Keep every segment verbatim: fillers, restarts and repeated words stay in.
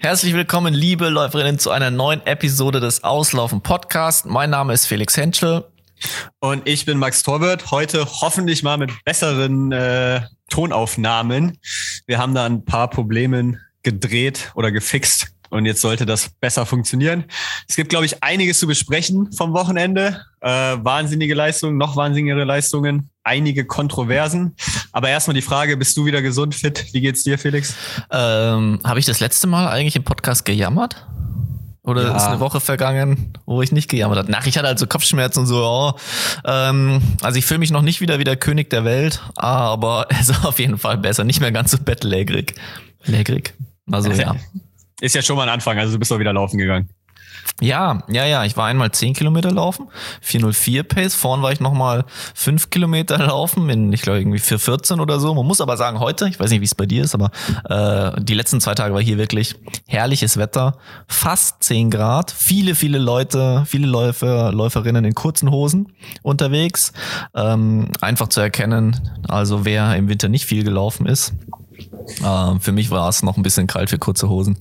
Herzlich willkommen, liebe Läuferinnen, zu einer neuen Episode des Auslaufen Podcast. Mein Name ist Felix Henschel. Und ich bin Max Torwirt. Heute hoffentlich mal mit besseren äh, Tonaufnahmen. Wir haben da ein paar Probleme gedreht oder gefixt. Und jetzt sollte das besser funktionieren. Es gibt, glaube ich, einiges zu besprechen vom Wochenende. Äh, wahnsinnige Leistungen, noch wahnsinnigere Leistungen, einige Kontroversen. Aber erstmal die Frage, bist du wieder gesund, fit? Wie geht's dir, Felix? Ähm, habe ich das letzte Mal eigentlich im Podcast gejammert? Oder ja. Ist eine Woche vergangen, wo ich nicht gejammert habe? Nach, ich hatte also Kopfschmerzen und so. Oh. Ähm, also ich fühle mich noch nicht wieder wie der König der Welt, aber es ist auf jeden Fall besser. Nicht mehr ganz so bettlägerig. Lägrig. Also ja. Ist ja schon mal ein Anfang, also du bist doch wieder laufen gegangen. Ja, ja, ja, ich war einmal zehn Kilometer laufen, vier null vier Pace, vorhin war ich nochmal fünf Kilometer laufen, in, ich glaube irgendwie vier vierzehn oder so. Man muss aber sagen, heute, ich weiß nicht, wie es bei dir ist, aber äh, die letzten zwei Tage war hier wirklich herrliches Wetter, fast zehn Grad, viele, viele Leute, viele Läufer, Läuferinnen in kurzen Hosen unterwegs, ähm, einfach zu erkennen, also wer im Winter nicht viel gelaufen ist. Uh, für mich war es noch ein bisschen kalt für kurze Hosen.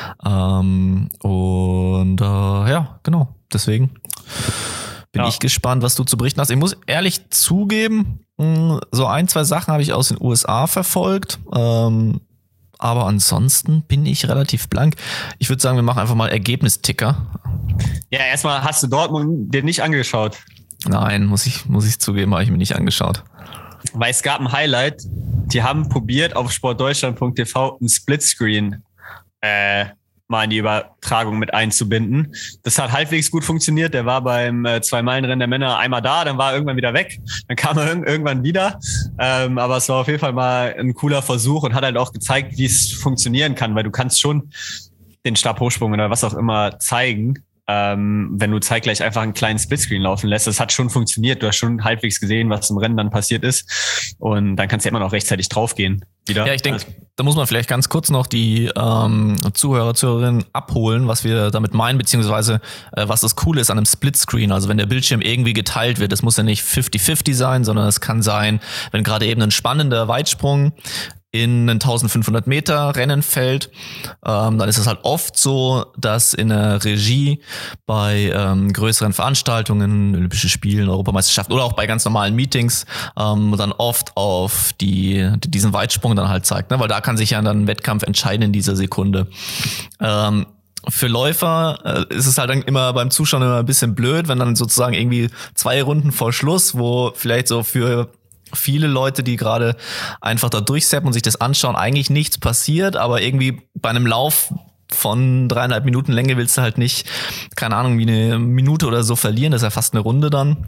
Um, und uh, ja, genau. Deswegen bin ja. ich gespannt, was du zu berichten hast. Ich muss ehrlich zugeben, so ein, zwei Sachen habe ich aus den U S A verfolgt. Um, aber ansonsten bin ich relativ blank. Ich würde sagen, wir machen einfach mal Ergebnisticker. Ja, erstmal hast du Dortmund dir nicht angeschaut. Nein, muss ich, muss ich zugeben, habe ich mir nicht angeschaut. Weil es gab ein Highlight, die haben probiert, auf sportdeutschland punkt t v ein Splitscreen äh, mal in die Übertragung mit einzubinden. Das hat halbwegs gut funktioniert. Der war beim äh, Zwei-Meilen-Rennen der Männer einmal da, dann war er irgendwann wieder weg. Dann kam er ir- irgendwann wieder. Ähm, aber es war auf jeden Fall mal ein cooler Versuch und hat halt auch gezeigt, wie es funktionieren kann, weil du kannst schon den Stabhochsprung oder was auch immer zeigen, Ähm, wenn du zeitgleich einfach einen kleinen Splitscreen laufen lässt. Das hat schon funktioniert. Du hast schon halbwegs gesehen, was im Rennen dann passiert ist. Und dann kannst du ja immer noch rechtzeitig draufgehen. Wieder. Ja, ich denke, da muss man vielleicht ganz kurz noch die ähm, Zuhörer, Zuhörerinnen abholen, was wir damit meinen, beziehungsweise äh, was das Coole ist an einem Splitscreen. Also wenn der Bildschirm irgendwie geteilt wird, das muss ja nicht fünfzig fünfzig sein, sondern es kann sein, wenn gerade eben ein spannender Weitsprung in ein eintausendfünfhundert Meter Rennen fällt, ähm, dann ist es halt oft so, dass in der Regie bei ähm, größeren Veranstaltungen, Olympische Spielen, Europameisterschaften oder auch bei ganz normalen Meetings ähm, dann oft auf die diesen Weitsprung dann halt zeigt, ne? Weil da kann sich ja dann ein Wettkampf entscheiden in dieser Sekunde. Ähm, Für Läufer äh, ist es halt dann immer beim Zuschauen immer ein bisschen blöd, wenn dann sozusagen irgendwie zwei Runden vor Schluss, wo vielleicht so für viele Leute, die gerade einfach da durchseppen und sich das anschauen, eigentlich nichts passiert, aber irgendwie bei einem Lauf von dreieinhalb Minuten Länge willst du halt nicht, keine Ahnung, wie eine Minute oder so verlieren, das ist ja fast eine Runde dann.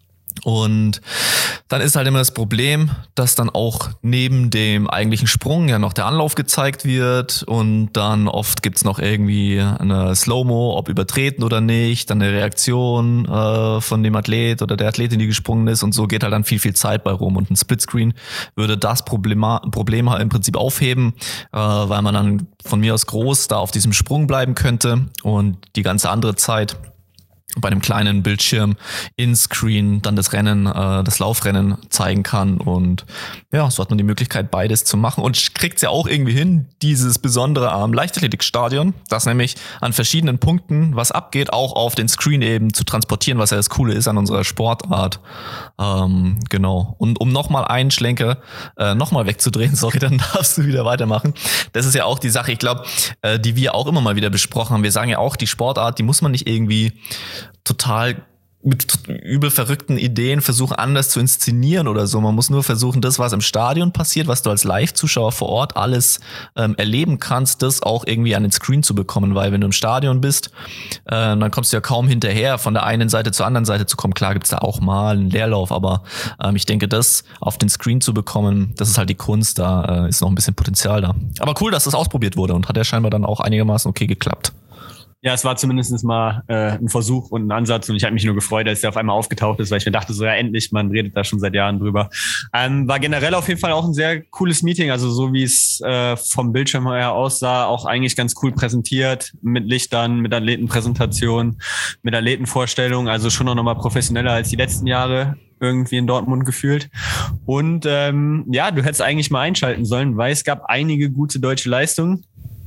Und dann ist halt immer das Problem, dass dann auch neben dem eigentlichen Sprung ja noch der Anlauf gezeigt wird und dann oft gibt's noch irgendwie eine Slow-Mo, ob übertreten oder nicht, dann eine Reaktion äh, von dem Athlet oder der Athletin, die gesprungen ist, und so geht halt dann viel, viel Zeit bei rum, und ein Splitscreen würde das Problem, Problem halt im Prinzip aufheben, äh, weil man dann von mir aus groß da auf diesem Sprung bleiben könnte und die ganze andere Zeit bei einem kleinen Bildschirm in Screen dann das Rennen, äh, das Laufrennen zeigen kann. Und ja, so hat man die Möglichkeit, beides zu machen und kriegt es ja auch irgendwie hin, dieses Besondere am Leichtathletikstadion, das nämlich an verschiedenen Punkten was abgeht, auch auf den Screen eben zu transportieren, was ja das Coole ist an unserer Sportart. Ähm, genau. Und um nochmal einen Schlenker äh, nochmal wegzudrehen, sorry, dann darfst du wieder weitermachen. Das ist ja auch die Sache, ich glaube, äh, die wir auch immer mal wieder besprochen haben. Wir sagen ja auch, die Sportart, die muss man nicht irgendwie total mit übel verrückten Ideen versuchen, anders zu inszenieren oder so. Man muss nur versuchen, das, was im Stadion passiert, was du als Live-Zuschauer vor Ort alles ähm, erleben kannst, das auch irgendwie an den Screen zu bekommen. Weil wenn du im Stadion bist, äh, dann kommst du ja kaum hinterher, von der einen Seite zur anderen Seite zu kommen. Klar gibt's da auch mal einen Leerlauf, aber ähm, ich denke, das auf den Screen zu bekommen, das ist halt die Kunst. Da äh, ist noch ein bisschen Potenzial da. Aber cool, dass das ausprobiert wurde und hat ja scheinbar dann auch einigermaßen okay geklappt. Ja, es war zumindest mal äh, ein Versuch und ein Ansatz, und ich habe mich nur gefreut, als der auf einmal aufgetaucht ist, weil ich mir dachte, so ja endlich, man redet da schon seit Jahren drüber. Ähm, war generell auf jeden Fall auch ein sehr cooles Meeting, also so wie es äh, vom Bildschirm her aussah, auch eigentlich ganz cool präsentiert, mit Lichtern, mit Athletenpräsentation, mit Athletenvorstellung, also schon noch mal professioneller als die letzten Jahre irgendwie in Dortmund gefühlt. Und ähm, ja, du hättest eigentlich mal einschalten sollen, weil es gab einige gute deutsche Leistungen.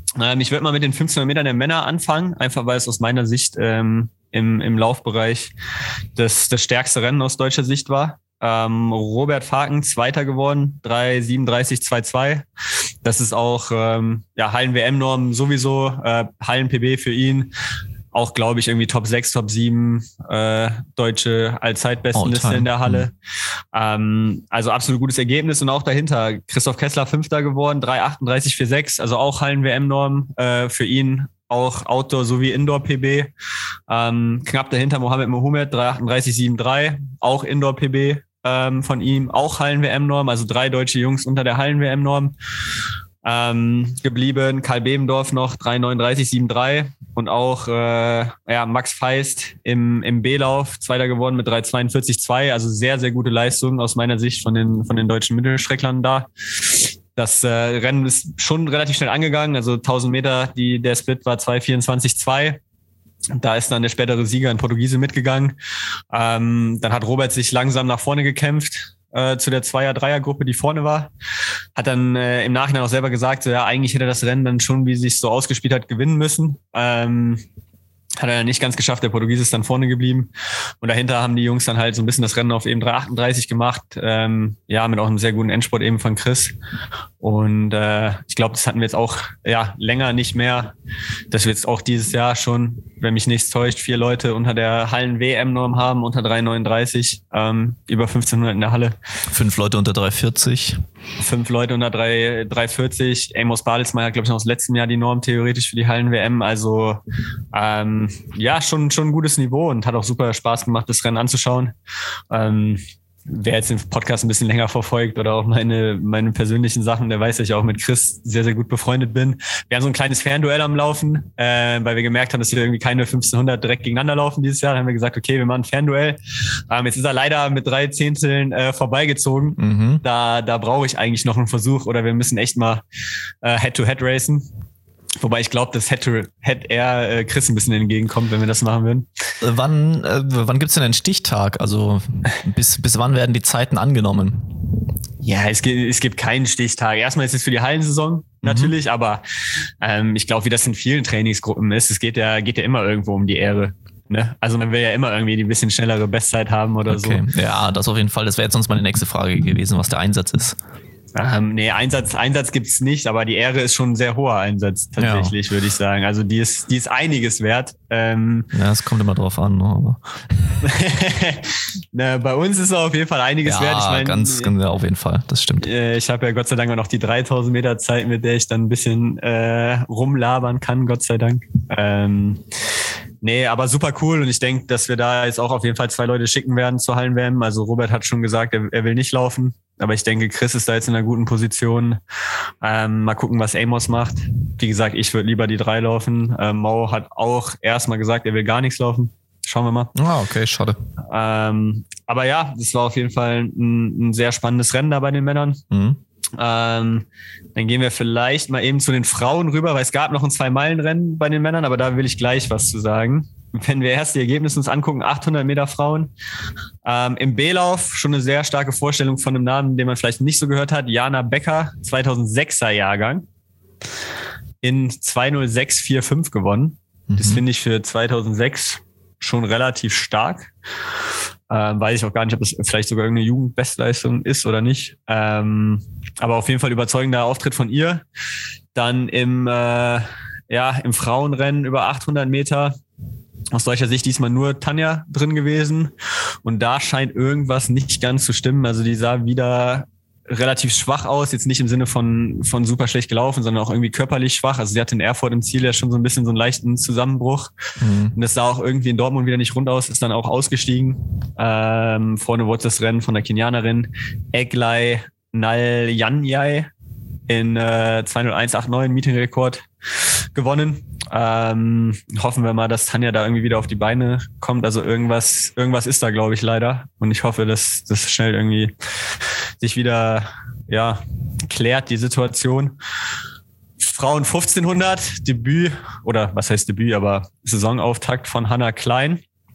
Ähm, ich würde mal mit den fünfzehnhundert Metern der Männer anfangen, einfach weil es aus meiner Sicht ähm, im, im Laufbereich das, das stärkste Rennen aus deutscher Sicht war. Ähm, Robert Faken, Zweiter geworden, drei siebenunddreißig zwei zwei. Das ist auch ähm, ja, Hallen-W M-Norm sowieso, äh, Hallen-P B für ihn. Auch, glaube ich, irgendwie Top sechs, Top sieben äh, deutsche Allzeitbestenliste in der Halle. Mhm. Ähm, also absolut gutes Ergebnis. Und auch dahinter Christoph Kessler Fünfter geworden, drei achtunddreißig vier sechs. Also auch Hallen-W M-Norm äh, für ihn. Auch Outdoor- sowie Indoor-P B. Ähm, knapp dahinter Mohamed Mohamed, drei achtunddreißig sieben drei. Auch Indoor-P B ähm, von ihm. Auch Hallen-W M-Norm. Also drei deutsche Jungs unter der Hallen-W M-Norm. Ähm, geblieben. Karl Bebendorf noch drei neununddreißig sieben drei und auch äh, ja, Max Feist im, im B-Lauf, Zweiter geworden mit drei zweiundvierzig zwei. Also sehr, sehr gute Leistung aus meiner Sicht von den, von den deutschen Mittelstrecklern da. Das äh, Rennen ist schon relativ schnell angegangen. Also tausend Meter, die, der Split war zwei vierundzwanzig zwei. Da ist dann der spätere Sieger, ein Portugiese, mitgegangen. Ähm, dann hat Robert sich langsam nach vorne gekämpft. Äh, zu der Zweier-Dreier-Gruppe, die vorne war. Hat dann äh, im Nachhinein auch selber gesagt, so, ja, eigentlich hätte er das Rennen dann schon, wie es sich so ausgespielt hat, gewinnen müssen. Ähm, hat er nicht ganz geschafft. Der Portugiese ist dann vorne geblieben. Und dahinter haben die Jungs dann halt so ein bisschen das Rennen auf eben drei achtunddreißig gemacht. Ähm, ja, mit auch einem sehr guten Endspurt eben von Chris. Und äh, ich glaube, das hatten wir jetzt auch ja länger nicht mehr, dass wir jetzt auch dieses Jahr schon, wenn mich nichts täuscht, vier Leute unter der Hallen-W M-Norm haben, unter drei neununddreißig, ähm, über fünfzehnhundert in der Halle. Fünf Leute unter drei vierzig. Fünf Leute unter drei vierzig. Amos Badelsmeier hat, glaube ich, noch aus letztem Jahr die Norm theoretisch für die Hallen-W M. Also ähm, ja, schon, schon ein gutes Niveau und hat auch super Spaß gemacht, das Rennen anzuschauen. Ähm, Wer jetzt den Podcast ein bisschen länger verfolgt oder auch meine, meine persönlichen Sachen, der weiß, dass ich auch mit Chris sehr, sehr gut befreundet bin. Wir haben so ein kleines Fernduell am Laufen, äh, weil wir gemerkt haben, dass wir irgendwie keine fünfzehnhundert direkt gegeneinander laufen dieses Jahr. Dann haben wir gesagt, okay, wir machen ein Fernduell. Ähm, jetzt ist er leider mit drei Zehnteln äh, vorbeigezogen. Mhm. Da, da brauche ich eigentlich noch einen Versuch oder wir müssen echt mal äh, Head-to-Head racen. Wobei ich glaube, dass hätte, hätte er äh, Chris ein bisschen entgegenkommt, wenn wir das machen würden. Wann, äh, wann gibt's denn einen Stichtag? Also bis, bis wann werden die Zeiten angenommen? Ja, es gibt, es gibt keinen Stichtag. Erstmal ist es für die Hallensaison natürlich, mhm. aber ähm, ich glaube, wie das in vielen Trainingsgruppen ist, es geht ja, geht ja immer irgendwo um die Ehre. Ne? Also man will ja immer irgendwie die bisschen schnellere Bestzeit haben oder okay. so. Ja, das auf jeden Fall. Das wäre jetzt sonst meine nächste Frage gewesen, was der Einsatz ist. Ähm, nee, Einsatz, Einsatz gibt's nicht, aber die Ehre ist schon ein sehr hoher Einsatz, tatsächlich, ja. würde ich sagen. Also die ist, die ist einiges wert. Ähm, ja, es kommt immer drauf an, ne, aber. Na, bei uns ist es auf jeden Fall einiges ja, wert. Ich meine, ganz, ganz, ja, auf jeden Fall, das stimmt. Äh, ich habe ja Gott sei Dank auch noch die dreitausend Meter Zeit, mit der ich dann ein bisschen äh, rumlabern kann, Gott sei Dank. Ähm, Nee, aber super cool und ich denke, dass wir da jetzt auch auf jeden Fall zwei Leute schicken werden zur Hallen-W M. Also Robert hat schon gesagt, er, er will nicht laufen, aber ich denke, Chris ist da jetzt in einer guten Position. Ähm, mal gucken, was Amos macht. Wie gesagt, ich würde lieber die drei laufen. Ähm, Mo hat auch erstmal gesagt, er will gar nichts laufen. Schauen wir mal. Ah, okay, schade. Ähm, aber ja, das war auf jeden Fall ein, ein sehr spannendes Rennen da bei den Männern. Mhm. Ähm, dann gehen wir vielleicht mal eben zu den Frauen rüber, weil es gab noch ein Zwei-Meilen-Rennen bei den Männern, aber da will ich gleich was zu sagen. Wenn wir erst die Ergebnisse uns angucken, achthundert Meter Frauen. Ähm, im B-Lauf schon eine sehr starke Vorstellung von einem Namen, den man vielleicht nicht so gehört hat. Jana Becker, zweitausendsechser Jahrgang, in zwei null sechs vier fünf gewonnen. Mhm. Das finde ich für zweitausendsechs schon relativ stark. Ähm, weiß ich auch gar nicht, ob das vielleicht sogar irgendeine Jugendbestleistung ist oder nicht. Ähm, aber auf jeden Fall überzeugender Auftritt von ihr. Dann im, äh, ja, im Frauenrennen über achthundert Meter. Aus deutscher Sicht diesmal nur Tanja drin gewesen. Und da scheint irgendwas nicht ganz zu stimmen. Also die sah wieder relativ schwach aus, jetzt nicht im Sinne von von super schlecht gelaufen, sondern auch irgendwie körperlich schwach. Also sie hatte in Erfurt im Ziel ja schon so ein bisschen so einen leichten Zusammenbruch. Mhm. Und das sah auch irgendwie in Dortmund wieder nicht rund aus, ist dann auch ausgestiegen. Ähm, vorne wurde das Rennen von der Kenianerin Eglay Naljanyai in äh, zwei null eins acht neun, Meetingrekord, gewonnen. Ähm, hoffen wir mal, dass Tanja da irgendwie wieder auf die Beine kommt. Also irgendwas, irgendwas ist da, glaube ich, leider. Und ich hoffe, dass das schnell irgendwie sich wieder, ja, klärt, die Situation. Frauen fünfzehnhundert, Debüt, oder was heißt Debüt, aber Saisonauftakt von Hannah Klein.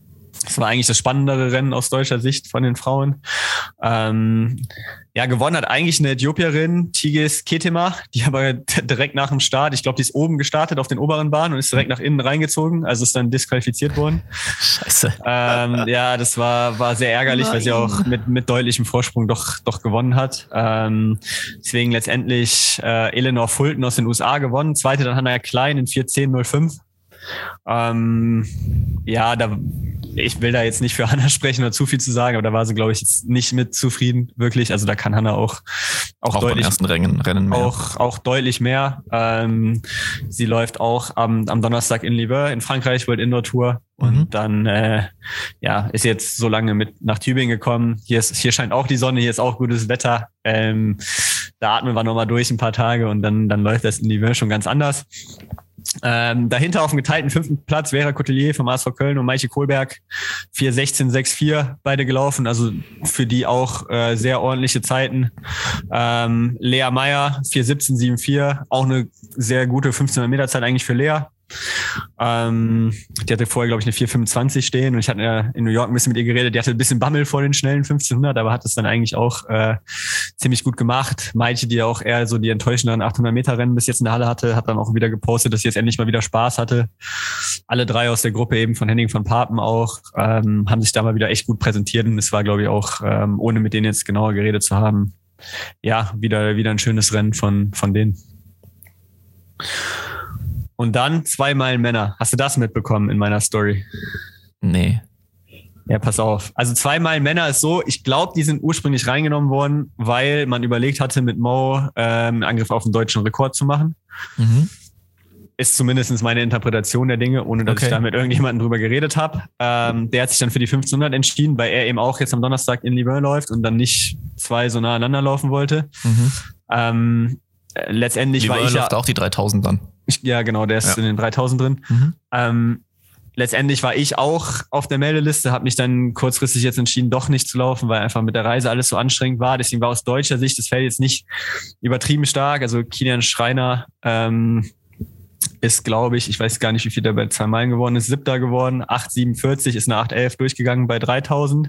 Das war eigentlich das spannendere Rennen aus deutscher Sicht von den Frauen. Ähm, ja, gewonnen hat eigentlich eine Äthiopierin, Tigis Ketema, die aber direkt nach dem Start, ich glaube, die ist oben gestartet auf den oberen Bahnen und ist direkt nach innen reingezogen, also ist dann disqualifiziert worden. Scheiße. Ähm, ja, das war war sehr ärgerlich, Nein. weil sie auch mit mit deutlichem Vorsprung doch doch gewonnen hat. Ähm, deswegen letztendlich äh, Eleanor Fulton aus den U S A gewonnen, zweite dann Hannah Klein in vier zehn null fünf. Ähm, ja, da ich will da jetzt nicht für Hannah sprechen oder zu viel zu sagen, aber da war sie, glaube ich, jetzt nicht mit zufrieden, wirklich. Also da kann Hannah auch auch, auch deutlich beim ersten Rennen, Rennen mehr. Auch, auch deutlich mehr. Ähm, sie läuft auch am, am Donnerstag in Lièvre in Frankreich, World Indoor Tour. Und mhm. dann äh, ja, ist jetzt so lange mit nach Tübingen gekommen. Hier ist, hier scheint auch die Sonne, hier ist auch gutes Wetter. Ähm, da atmen wir nochmal durch ein paar Tage und dann, dann läuft das in Lièvre schon ganz anders. Ähm, dahinter auf dem geteilten fünften Platz Vera Coutelier vom A S V Köln und Maike Kohlberg vier sechzehn sechs vier beide gelaufen, also für die auch äh, sehr ordentliche Zeiten. Ähm, Lea Meyer vier siebzehn sieben vier, auch eine sehr gute fünfzehnhundert Meter Zeit eigentlich für Lea. Ähm, die hatte vorher, glaube ich, eine vier fünfundzwanzig stehen und ich hatte ja in New York ein bisschen mit ihr geredet. Die hatte ein bisschen Bammel vor den schnellen fünfzehnhundert, aber hat es dann eigentlich auch äh, ziemlich gut gemacht. Maite, die auch eher so die enttäuschenden achthundert Meter Rennen bis jetzt in der Halle hatte, hat dann auch wieder gepostet, dass sie jetzt endlich mal wieder Spaß hatte. Alle drei aus der Gruppe eben von Henning von Papen auch, ähm, haben sich da mal wieder echt gut präsentiert und es war, glaube ich, auch, ähm, ohne mit denen jetzt genauer geredet zu haben, ja, wieder, wieder ein schönes Rennen von, von denen. Und dann zwei Meilen Männer. Hast du das mitbekommen in meiner Story? Nee. Ja, pass auf. Also zwei Meilen Männer ist so, ich glaube, die sind ursprünglich reingenommen worden, weil man überlegt hatte, mit Mo ähm, einen Angriff auf den deutschen Rekord zu machen. Mhm. Ist zumindest meine Interpretation der Dinge, ohne dass okay. ich da mit irgendjemandem drüber geredet habe. Ähm, der hat sich dann für die fünfzehnhundert entschieden, weil er eben auch jetzt am Donnerstag in Lièvre läuft und dann nicht zwei so nah aneinander laufen wollte. Mhm. Ähm, letztendlich Lièvre war ich läuft ja auch die dreitausend dann. Ich, ja, genau, der ist ja. in den dreitausend drin. Mhm. Ähm, letztendlich war ich auch auf der Meldeliste, habe mich dann kurzfristig jetzt entschieden, doch nicht zu laufen, weil einfach mit der Reise alles so anstrengend war. Deswegen war aus deutscher Sicht das Feld jetzt nicht übertrieben stark. Also Kilian Schreiner ähm, ist, glaube ich, ich weiß gar nicht, wie viel der bei zwei Meilen geworden ist, siebter geworden, acht siebenundvierzig, ist eine acht elf durchgegangen bei dreitausend.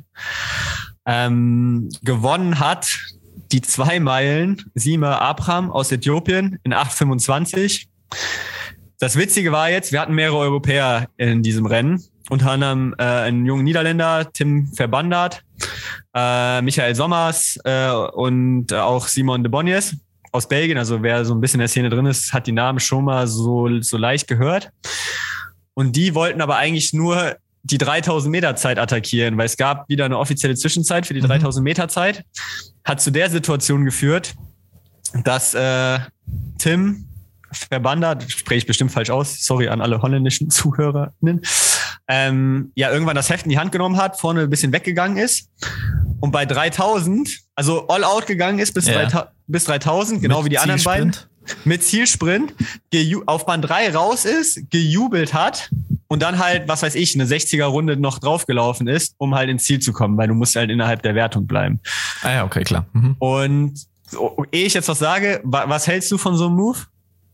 Ähm, gewonnen hat die zwei Meilen Sima Abraham aus Äthiopien in acht fünfundzwanzig. Das Witzige war jetzt, wir hatten mehrere Europäer in diesem Rennen. Unter anderem äh, einen jungen Niederländer, Tim Verbandard, äh, Michael Sommers äh, und äh, auch Simon de Bonnies aus Belgien. Also wer so ein bisschen in der Szene drin ist, hat die Namen schon mal so, so leicht gehört. Und die wollten aber eigentlich nur die dreitausend Meter Zeit attackieren, weil es gab wieder eine offizielle Zwischenzeit für die mhm. dreitausend Meter Zeit. Hat zu der Situation geführt, dass äh, Tim Verbandert, spreche ich bestimmt falsch aus, sorry an alle holländischen ZuhörerInnen, ähm, ja, irgendwann das Heft in die Hand genommen hat, vorne ein bisschen weggegangen ist und bei dreitausend, also all out gegangen ist bis, ja. drei, bis dreitausend, genau mit wie die anderen beiden, mit Zielsprint, geju- auf Bahn drei raus ist, gejubelt hat und dann halt, was weiß ich, eine sechziger Runde noch draufgelaufen ist, um halt ins Ziel zu kommen, weil du musst halt innerhalb der Wertung bleiben. Ah ja, okay, klar. Mhm. Und so, ehe ich jetzt was sage, wa- was hältst du von so einem Move?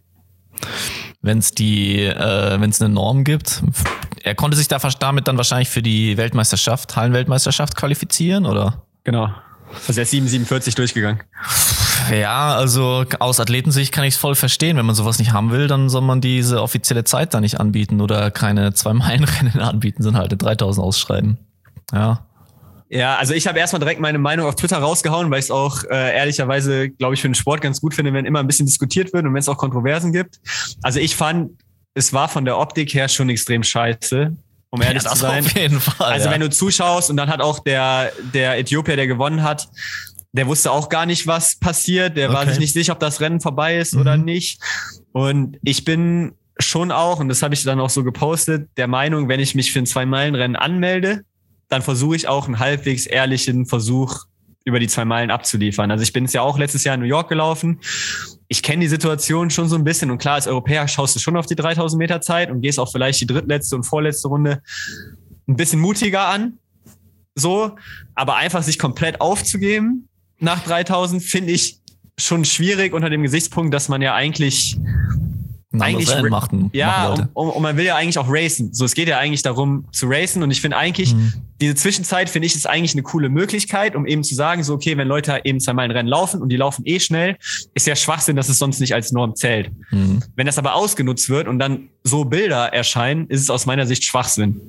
Wenn es die, äh, wenn es eine Norm gibt, er konnte sich da damit dann wahrscheinlich für die Weltmeisterschaft, Hallenweltmeisterschaft qualifizieren, oder? Genau. Also er ist sieben siebenundvierzig durchgegangen. Ja, also aus Athletensicht kann ich es voll verstehen. Wenn man sowas nicht haben will, dann soll man diese offizielle Zeit da nicht anbieten oder keine Zwei-Meilen-Rennen anbieten, sondern halt eine dreitausend ausschreiben. Ja. Ja, also ich habe erstmal direkt meine Meinung auf Twitter rausgehauen, weil ich es auch äh, ehrlicherweise, glaube ich, für den Sport ganz gut finde, wenn immer ein bisschen diskutiert wird und wenn es auch Kontroversen gibt. Also ich fand, es war von der Optik her schon extrem scheiße, um ehrlich ja, zu sein. Auf jeden Fall, also ja. wenn du zuschaust und dann hat auch der der Äthiopier, der gewonnen hat, der wusste auch gar nicht, was passiert. Der okay. war sich nicht sicher, ob das Rennen vorbei ist mhm. oder nicht. Und ich bin schon auch, und das habe ich dann auch so gepostet, der Meinung, wenn ich mich für ein Zwei-Meilen-Rennen anmelde, dann versuche ich auch einen halbwegs ehrlichen Versuch über die zwei Meilen abzuliefern. Also ich bin es ja auch letztes Jahr in New York gelaufen. Ich kenne die Situation schon so ein bisschen und klar, als Europäer schaust du schon auf die dreitausend Meter Zeit und gehst auch vielleicht die drittletzte und vorletzte Runde ein bisschen mutiger an. So, aber einfach sich komplett aufzugeben nach dreitausend finde ich schon schwierig unter dem Gesichtspunkt, dass man ja eigentlich Ein eigentlich Rennen machen, ja, machen und, und man will ja eigentlich auch racen. So, es geht ja eigentlich darum zu racen und ich finde eigentlich, mhm. diese Zwischenzeit finde ich ist eigentlich eine coole Möglichkeit, um eben zu sagen, so okay, wenn Leute eben zwei Meilen Rennen laufen und die laufen eh schnell, ist ja Schwachsinn, dass es sonst nicht als Norm zählt. Mhm. Wenn das aber ausgenutzt wird und dann so Bilder erscheinen, ist es aus meiner Sicht Schwachsinn.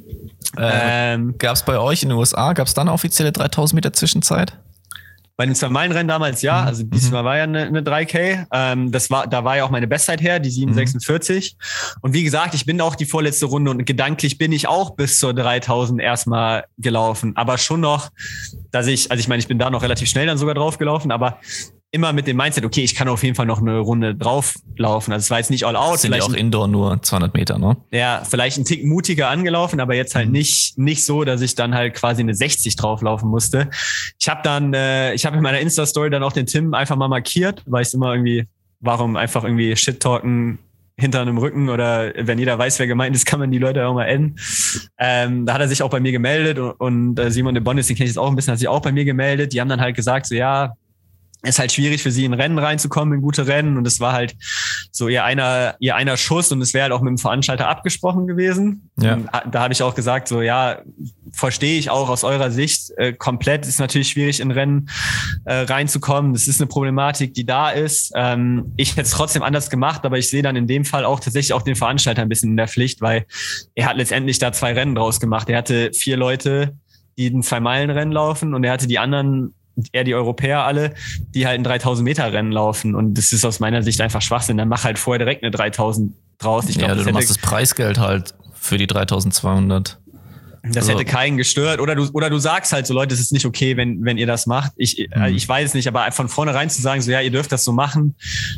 Äh, ähm, gab es bei euch in den U S A, gab es da eine offizielle dreitausend Meter Zwischenzeit? Bei den zwei-Meilen-Rennen damals ja, also diesmal mhm. war ja eine, eine drei K. Ähm, das war, da war ja auch meine Bestzeit her, die sieben Komma sechsundvierzig. Mhm. Und wie gesagt, ich bin auch die vorletzte Runde und gedanklich bin ich auch bis zur dreitausend erstmal gelaufen. Aber schon noch, dass ich, also ich meine, ich bin da noch relativ schnell dann sogar drauf gelaufen, aber immer mit dem Mindset, okay, ich kann auf jeden Fall noch eine Runde drauflaufen. Also es war jetzt nicht all out. Das sind ja auch Indoor nur zweihundert Meter, ne? Ja, vielleicht ein Tick mutiger angelaufen, aber jetzt halt mhm. nicht nicht so, dass ich dann halt quasi eine sechzig drauflaufen musste. Ich habe dann, äh, ich habe in meiner Insta-Story dann auch den Tim einfach mal markiert, weil ich immer irgendwie, warum einfach irgendwie Shit-Talken hinter einem Rücken oder wenn jeder weiß, wer gemeint ist, kann man die Leute auch mal enden. Ähm, da hat er sich auch bei mir gemeldet und, und äh, Simon de Bonnes, den kenne ich jetzt auch ein bisschen, hat sich auch bei mir gemeldet. Die haben dann halt gesagt, so ja, ist halt schwierig für sie in Rennen reinzukommen, in gute Rennen. Und es war halt so ihr einer, ihr einer Schuss und es wäre halt auch mit dem Veranstalter abgesprochen gewesen. Ja. Und da habe ich auch gesagt, so ja, verstehe ich auch aus eurer Sicht äh, komplett. Ist natürlich schwierig in Rennen äh, reinzukommen. Das ist eine Problematik, die da ist. Ähm, ich hätte es trotzdem anders gemacht, aber ich sehe dann in dem Fall auch tatsächlich auch den Veranstalter ein bisschen in der Pflicht, weil er hat letztendlich da zwei Rennen draus gemacht. Er hatte vier Leute, die ein Zwei-Meilen-Rennen laufen und er hatte die anderen eher die Europäer alle, die halt ein dreitausend Meter Rennen laufen und das ist aus meiner Sicht einfach Schwachsinn. Dann mach halt vorher direkt eine dreitausend draus. Ich glaub, ja, das du hätte, machst das Preisgeld halt für die dreitausendzweihundert. Das also, hätte keinen gestört. Oder du, oder du sagst halt so, Leute, es ist nicht okay, wenn, wenn ihr das macht. Ich, mhm. ich weiß es nicht, aber von vornherein zu sagen, so, ja, ihr dürft das so machen.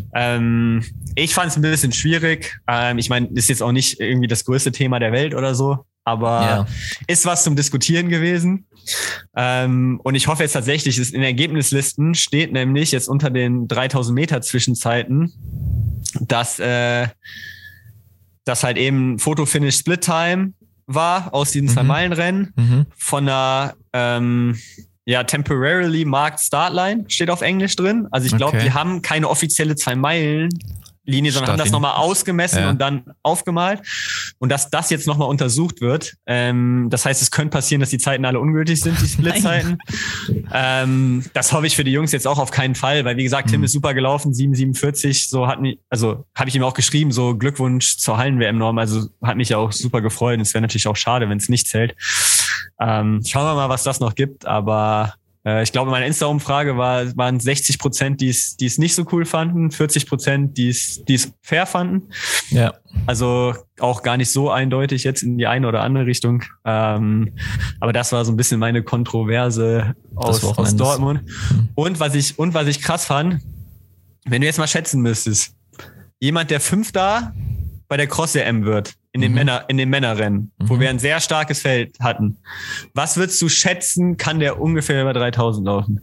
Ähm, ich fand es ein bisschen schwierig. Ähm, ich meine, ist jetzt auch nicht irgendwie das größte Thema der Welt oder so, aber ja. ist was zum Diskutieren gewesen. Ähm, und ich hoffe jetzt tatsächlich, dass in den Ergebnislisten steht nämlich jetzt unter den dreitausend Meter Zwischenzeiten, dass, äh, dass halt eben Photo-Finish Split-Time war aus diesen mhm. Zwei-Meilen-Rennen mhm. von einer ähm, ja, temporarily marked Startline, steht auf Englisch drin. Also ich glaube, okay. die haben keine offizielle Zwei-Meilen-Linie, sondern haben das nochmal ausgemessen ja. und dann aufgemalt. Und dass das jetzt nochmal untersucht wird, ähm, das heißt, es könnte passieren, dass die Zeiten alle ungültig sind, die Split-Zeiten. ähm, das hoffe ich für die Jungs jetzt auch auf keinen Fall, weil wie gesagt, Tim mhm. ist super gelaufen, sieben Komma siebenundvierzig, so hat mich, also habe ich ihm auch geschrieben, so Glückwunsch zur Hallen-W M-Norm, also hat mich ja auch super gefreut. Und es wäre natürlich auch schade, wenn es nicht zählt. Ähm, schauen wir mal, was das noch gibt, aber äh, ich glaube, meine Insta-Umfrage war, waren sechzig Prozent, die es, die es nicht so cool fanden, vierzig Prozent, die es, die es fair fanden. Ja. Also auch gar nicht so eindeutig jetzt in die eine oder andere Richtung. Ähm, aber das war so ein bisschen meine Kontroverse aus, aus Dortmund. Mhm. Und was ich, und was ich krass fand, wenn du jetzt mal schätzen müsstest, jemand, der Fünfter bei der Cross-E M wird, in den, mhm. Männer, in den Männerrennen, mhm. wo wir ein sehr starkes Feld hatten. Was würdest du schätzen, kann der ungefähr über dreitausend laufen?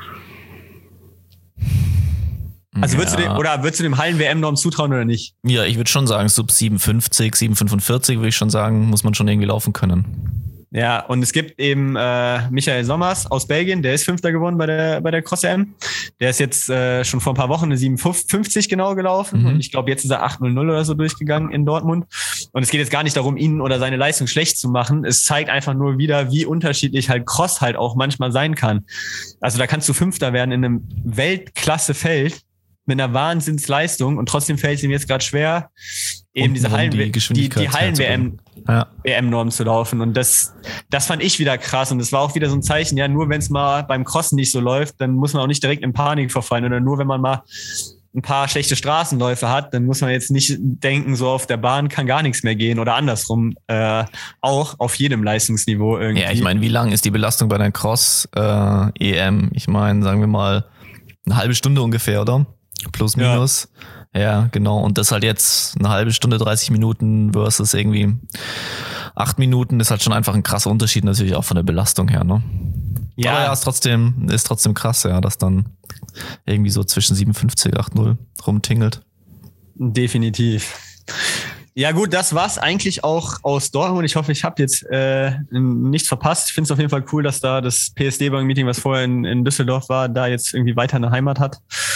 Also würdest ja. du dem, oder würdest du dem Hallen-W M-Norm zutrauen oder nicht? Ja, ich würde schon sagen, sub siebenundfünfzig, sieben fünfundvierzig würde ich schon sagen, muss man schon irgendwie laufen können. Ja, und es gibt eben äh, Michael Sommers aus Belgien, der ist Fünfter geworden bei der bei der Cross-E M. Der ist jetzt äh, schon vor ein paar Wochen eine sieben fünfzig genau gelaufen. Mhm. Und ich glaube, jetzt ist er acht null null oder so durchgegangen in Dortmund. Und es geht jetzt gar nicht darum, ihn oder seine Leistung schlecht zu machen. Es zeigt einfach nur wieder, wie unterschiedlich halt Cross halt auch manchmal sein kann. Also da kannst du Fünfter werden in einem Weltklasse-Feld mit einer Wahnsinnsleistung und trotzdem fällt es ihm jetzt gerade schwer, eben diese Hallen, die, die, die Hallen-W M ja. W M-Norm zu laufen. Und das, das fand ich wieder krass. Und das war auch wieder so ein Zeichen, ja, nur wenn es mal beim Crossen nicht so läuft, dann muss man auch nicht direkt in Panik verfallen. Oder nur wenn man mal ein paar schlechte Straßenläufe hat, dann muss man jetzt nicht denken, so auf der Bahn kann gar nichts mehr gehen oder andersrum, äh, auch auf jedem Leistungsniveau irgendwie. Ja, ich meine, wie lang ist die Belastung bei der Cross-E M? Äh, ich meine, sagen wir mal, eine halbe Stunde ungefähr, oder? Plus, minus. Ja. ja, genau. Und das halt jetzt eine halbe Stunde, dreißig Minuten versus irgendwie acht Minuten ist halt schon einfach ein krasser Unterschied, natürlich auch von der Belastung her, ne? Ja. Aber ja, ist trotzdem, ist trotzdem krass, ja, dass dann irgendwie so zwischen siebenundfünfzig, acht null rumtingelt. Definitiv. Ja gut, das war's eigentlich auch aus Dortmund. Ich hoffe, ich habe jetzt äh, nichts verpasst. Ich finde es auf jeden Fall cool, dass da das P S D-Bank-Meeting, was vorher in, in Düsseldorf war, da jetzt irgendwie weiter eine Heimat hat.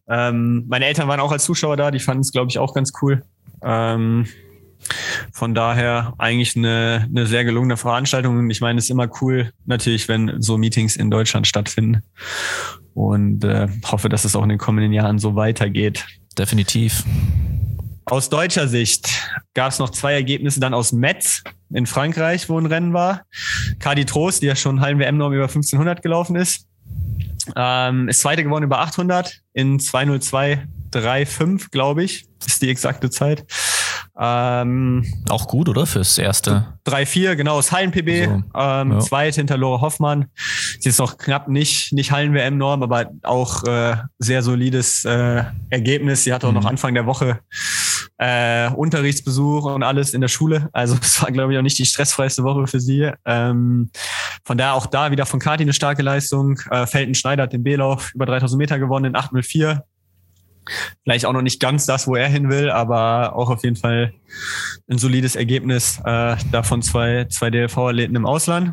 Ähm, meine Eltern waren auch als Zuschauer da, die fanden es, glaube ich, auch ganz cool. Ähm, von daher eigentlich eine, eine sehr gelungene Veranstaltung. Und ich meine, es ist immer cool, natürlich, wenn so Meetings in Deutschland stattfinden. Und äh, hoffe, dass es auch in den kommenden Jahren so weitergeht. Definitiv. Aus deutscher Sicht gab es noch zwei Ergebnisse dann aus Metz in Frankreich, wo ein Rennen war. Kadi Trost, die ja schon Hallen-W M-Norm über fünfzehnhundert gelaufen ist, ähm, ist Zweite geworden über achthundert in zwei null zwei fünfunddreißig, glaube ich, ist die exakte Zeit. Ähm, Auch gut, oder? Fürs erste. drei vier, genau, aus Hallen-P B. So, ähm, ja. Zweite hinter Lore Hoffmann. Sie ist noch knapp nicht, nicht Hallen-W M-Norm, aber auch äh, sehr solides äh, Ergebnis. Sie hatte auch Mhm. noch Anfang der Woche äh, Unterrichtsbesuch und alles in der Schule. Also es war, glaube ich, auch nicht die stressfreiste Woche für sie. Ähm, von daher auch da wieder von Kati eine starke Leistung. Äh, Felten Schneider hat den B-Lauf über dreitausend Meter gewonnen in acht null vier. Vielleicht auch noch nicht ganz das, wo er hin will, aber auch auf jeden Fall ein solides Ergebnis äh, davon zwei, zwei D L V-Athleten im Ausland.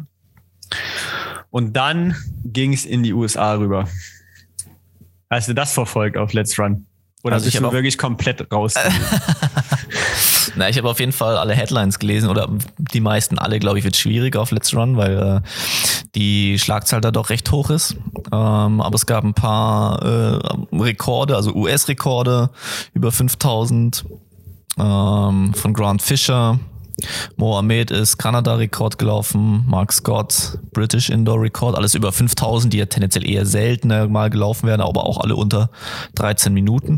Und dann ging es in die U S A rüber. Hast du das verfolgt auf Let's Run? Oder Also ich bist du hab auch- wirklich komplett raus? Na, ich habe auf jeden Fall alle Headlines gelesen oder die meisten alle, glaube ich, wird schwierig auf Let's Run, weil äh, die Schlagzahl da doch recht hoch ist. Ähm, aber es gab ein paar äh, Rekorde, also U S-Rekorde über fünftausend ähm, von Grant Fisher. Mohamed ist Kanada-Rekord gelaufen, Mark Scott, British Indoor-Rekord, alles über fünftausend, die ja tendenziell eher seltener mal gelaufen werden, aber auch alle unter dreizehn Minuten.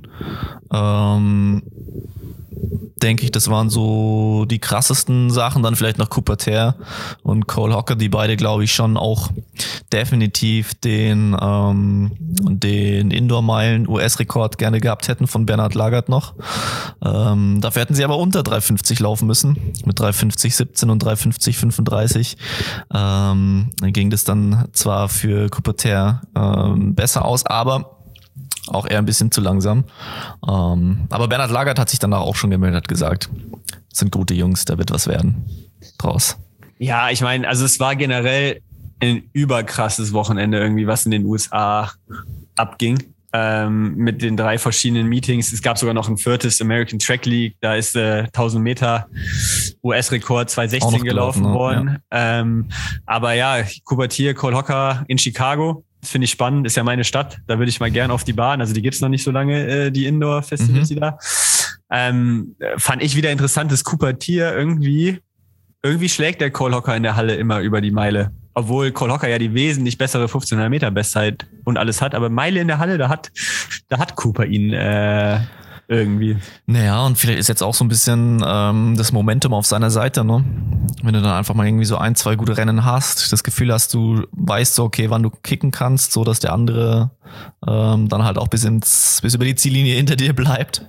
Ähm, denke ich, das waren so die krassesten Sachen. Dann vielleicht noch Coubertin und Cole Hocker, die beide, glaube ich, schon auch definitiv den, ähm, den Indoor-Meilen-U S-Rekord gerne gehabt hätten von Bernhard Lagert noch. Ähm, dafür hätten sie aber unter drei fünfzig laufen müssen, mit drei fünfzig siebzehn und drei fünfzig fünfunddreißig. Ähm, dann ging das dann zwar für Coubertin ähm, besser aus, aber auch eher ein bisschen zu langsam. Ähm, aber Bernhard Lagert hat sich danach auch schon gemeldet, hat gesagt, das sind gute Jungs, da wird was werden draus. Ja, ich meine, also es war generell ein überkrasses Wochenende irgendwie, was in den U S A abging. Ähm, mit den drei verschiedenen Meetings. Es gab sogar noch ein viertes American Track League. Da ist äh, tausend Meter U S-Rekord zwei sechzehn gelaufen, gelaufen worden. Ja. Ähm, aber ja, Coubertin, Cole Hocker in Chicago. Das finde ich spannend, ist ja meine Stadt. Da würde ich mal gern auf die Bahn. Also die gibt's noch nicht so lange, äh, die Indoor-Festivals, mhm. die da. Ähm, fand ich wieder interessant, dass Coubertin irgendwie, irgendwie schlägt der Cole Hocker in der Halle immer über die Meile. Obwohl Cole Hocker ja die wesentlich bessere fünfzehnhundert Meter Bestzeit und alles hat. Aber Meile in der Halle, da hat, da hat Cooper ihn äh, irgendwie. Naja, und vielleicht ist jetzt auch so ein bisschen ähm, das Momentum auf seiner Seite, ne? Wenn du dann einfach mal irgendwie so ein, zwei gute Rennen hast, das Gefühl hast, du weißt so, okay, wann du kicken kannst, so dass der andere ähm, dann halt auch bis ins, bis über die Ziellinie hinter dir bleibt.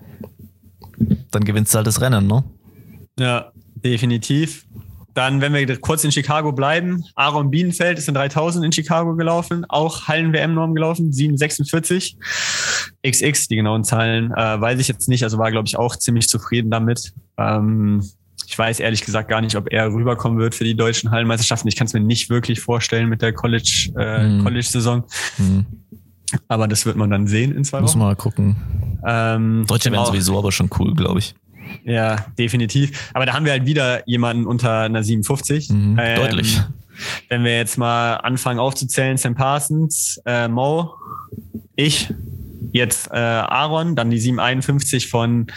Dann gewinnst du halt das Rennen, ne? Ja, definitiv. Dann, wenn wir kurz in Chicago bleiben, Aaron Bienenfeld ist in dreitausend in Chicago gelaufen, auch Hallen-W M-Norm gelaufen, sieben sechsundvierzig. X X, die genauen Zahlen, äh, weiß ich jetzt nicht, also war, glaube ich, auch ziemlich zufrieden damit. Ähm, ich weiß ehrlich gesagt gar nicht, ob er rüberkommen wird für die deutschen Hallenmeisterschaften. Ich kann es mir nicht wirklich vorstellen mit der College, äh, hm. College-Saison. Hm. Aber das wird man dann sehen in zwei Wochen. Muss mal gucken. Ähm, Deutsche wären sowieso aber schon cool, glaube ich. Ja, definitiv. Aber da haben wir halt wieder jemanden unter einer siebenundfünfzig. Mhm, ähm, deutlich. Wenn wir jetzt mal anfangen aufzuzählen, Sam Parsons, äh, Mo, ich, jetzt äh, Aaron, dann die sieben einundfünfzig von,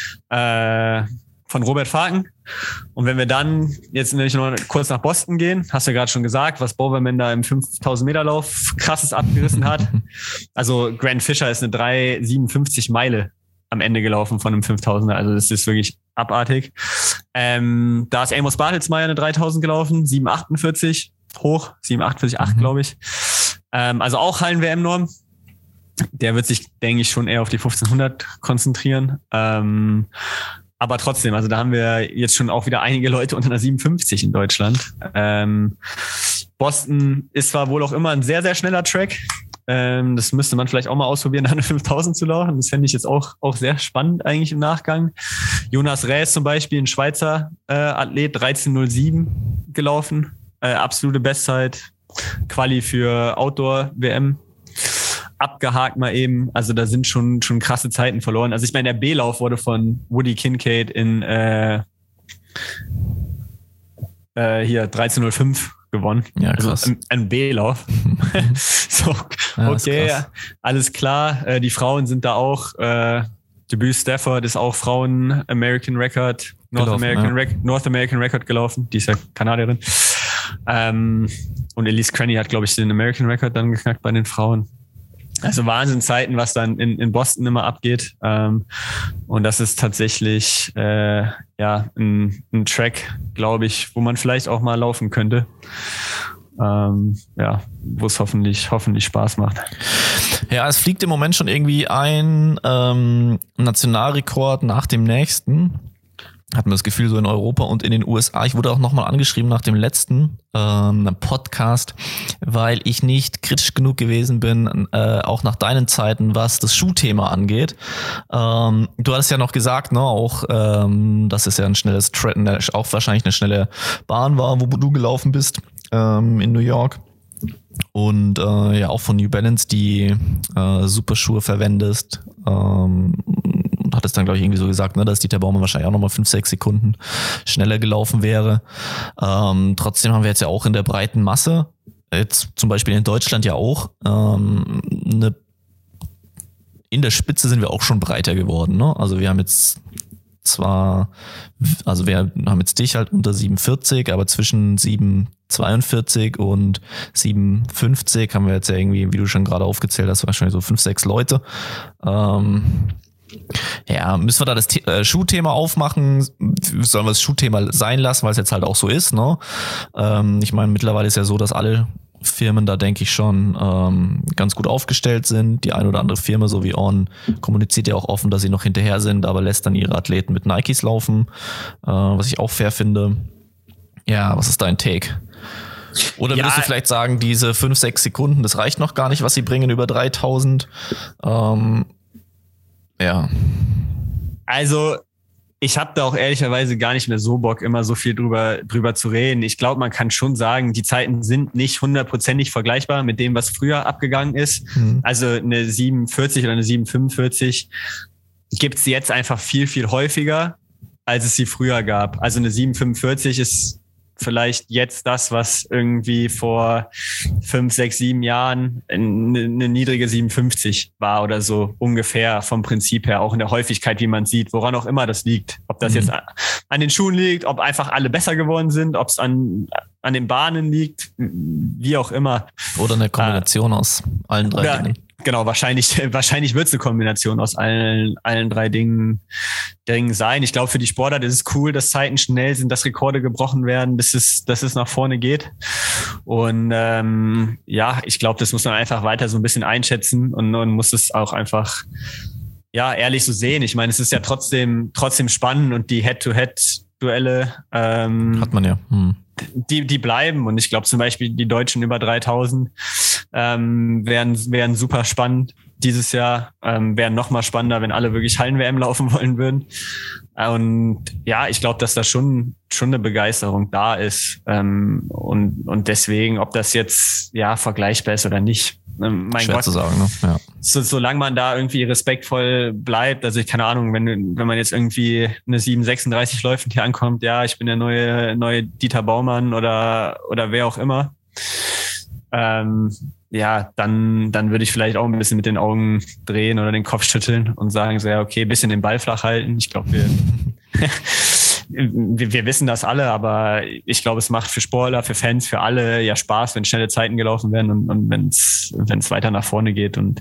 äh, von Robert Faken. Und wenn wir dann jetzt nämlich noch kurz nach Boston gehen, hast du ja gerade schon gesagt, was Bowerman da im fünftausend Meter Lauf krasses abgerissen hat. Also Grant Fisher ist eine drei siebenundfünfzig Meile am Ende gelaufen von einem fünftausender. Also das ist wirklich abartig. Ähm, da ist Amos Bartelsmeyer eine dreitausend gelaufen, sieben achtundvierzig hoch, sieben achtundvierzig Komma acht, mhm. glaube ich. Ähm, also auch Hallen-W M-Norm. Der wird sich, denke ich, schon eher auf die fünfzehnhundert konzentrieren. Ähm, aber trotzdem, also da haben wir jetzt schon auch wieder einige Leute unter einer siebenundfünfzig in Deutschland. Ähm, Boston ist zwar wohl auch immer ein sehr, sehr schneller Track. Ähm, das müsste man vielleicht auch mal ausprobieren, da eine fünftausend zu laufen. Das fände ich jetzt auch, auch sehr spannend eigentlich im Nachgang. Jonas Räs zum Beispiel, ein Schweizer äh, Athlet, dreizehn null sieben gelaufen. Äh, absolute Bestzeit. Quali für Outdoor-W M. abgehakt mal eben. Also da sind schon schon krasse Zeiten verloren. Also ich meine, der B-Lauf wurde von Woody Kincaid in äh, äh, hier dreizehn null fünf gewonnen. Ja, krass. Also ein, ein B-Lauf. So, Ja, okay, alles klar. Äh, die Frauen sind da auch. Äh, Debüt Stafford ist auch Frauen American Record, North Gelaufen, American, ja. Rec- North American Record gelaufen. Die ist ja Kanadierin. Ähm, und Elise Cranny hat, glaube ich, den American Record dann geknackt bei den Frauen. Also Wahnsinnszeiten, was dann in, in Boston immer abgeht. Ähm, und das ist tatsächlich äh, ja ein, ein Track, glaube ich, wo man vielleicht auch mal laufen könnte. Ähm, ja, wo es hoffentlich, hoffentlich Spaß macht. Ja, es fliegt im Moment schon irgendwie ein ähm, Nationalrekord nach dem nächsten. Hat man das Gefühl, so in Europa und in den U S A. Ich wurde auch nochmal angeschrieben nach dem letzten ähm, Podcast, weil ich nicht kritisch genug gewesen bin, äh, auch nach deinen Zeiten, was das Schuhthema angeht. Ähm, du hattest ja noch gesagt, ne, auch, ähm, dass es ja ein schnelles, Tra- auch wahrscheinlich eine schnelle Bahn war, wo du gelaufen bist ähm, in New York. Und äh, ja, auch von New Balance, die äh, Superschuhe verwendest. Ähm, hat es dann, glaube ich, irgendwie so gesagt, ne, dass Dieter Baumann wahrscheinlich auch nochmal fünf, sechs Sekunden schneller gelaufen wäre. Ähm, trotzdem haben wir jetzt ja auch in der breiten Masse, jetzt zum Beispiel in Deutschland ja auch, ähm, eine, in der Spitze sind wir auch schon breiter geworden. Ne? Also wir haben jetzt zwar, also wir haben jetzt dich halt unter siebenundvierzig, aber zwischen sieben zweiundvierzig und sieben fünfzig haben wir jetzt ja irgendwie, wie du schon gerade aufgezählt hast, wahrscheinlich so fünf, sechs Leute. Ähm, ja, müssen wir da das The- äh, Schuhthema aufmachen? Sollen wir das Schuhthema sein lassen, weil es jetzt halt auch so ist, ne? Ähm, ich meine, mittlerweile ist ja so, dass alle Firmen da, denke ich, schon ähm, ganz gut aufgestellt sind. Die eine oder andere Firma, so wie On, kommuniziert ja auch offen, dass sie noch hinterher sind, aber lässt dann ihre Athleten mit Nikes laufen, äh, was ich auch fair finde. Ja, was ist dein Take? Oder würdest Ja, du vielleicht sagen, diese fünf, sechs Sekunden, das reicht noch gar nicht, was sie bringen über dreitausend? Ähm, ja. Also ich habe da auch ehrlicherweise gar nicht mehr so Bock, immer so viel drüber, drüber zu reden. Ich glaube, man kann schon sagen, die Zeiten sind nicht hundertprozentig vergleichbar mit dem, was früher abgegangen ist. Mhm. Also eine siebenundvierzig oder eine sieben fünfundvierzig gibt's jetzt einfach viel, viel häufiger, als es sie früher gab. Also eine sieben fünfundvierzig ist vielleicht jetzt das, was irgendwie vor fünf, sechs, sieben Jahren eine, eine niedrige siebenundfünfzig war oder so ungefähr vom Prinzip her, auch in der Häufigkeit, wie man sieht, woran auch immer das liegt. Ob das mhm. jetzt an den Schuhen liegt, ob einfach alle besser geworden sind, ob es an, an den Bahnen liegt, wie auch immer. Oder eine Kombination äh, aus allen drei oder, Dingen. Genau, wahrscheinlich, wahrscheinlich wird es eine Kombination aus allen, allen drei Dingen, Dingen sein. Ich glaube, für die Sportler, das ist cool, dass Zeiten schnell sind, dass Rekorde gebrochen werden, dass es, dass es nach vorne geht. Und ähm, ja, ich glaube, das muss man einfach weiter so ein bisschen einschätzen und, und muss es auch einfach ja ehrlich so sehen. Ich meine, es ist ja trotzdem, trotzdem spannend und die Head-to-Head-Duelle ähm, hat man ja. Hm. Die, die bleiben. Und ich glaube zum Beispiel die Deutschen über dreitausend ähm, wären, wären super spannend dieses Jahr, ähm, wären noch mal spannender, wenn alle wirklich Hallen-W M laufen wollen würden. Und ja, ich glaube, dass da schon, schon eine Begeisterung da ist. Ähm, und, und deswegen, ob das jetzt ja vergleichbar ist oder nicht. Ähm, mein Schwer Gott, zu sagen, ne? Ja. So, solange man da irgendwie respektvoll bleibt, also ich keine Ahnung, wenn wenn man jetzt irgendwie eine sieben sechsunddreißig läuft und hier ankommt, ja, ich bin der neue neue Dieter Baumann oder oder wer auch immer, ähm, ja, dann dann würde ich vielleicht auch ein bisschen mit den Augen drehen oder den Kopf schütteln und sagen so, ja, okay, ein bisschen den Ball flach halten. Ich glaube, wir wir, wir wissen das alle, aber ich glaube, es macht für Sportler, für Fans, für alle ja Spaß, wenn schnelle Zeiten gelaufen werden und, und wenn es wenn es weiter nach vorne geht. Und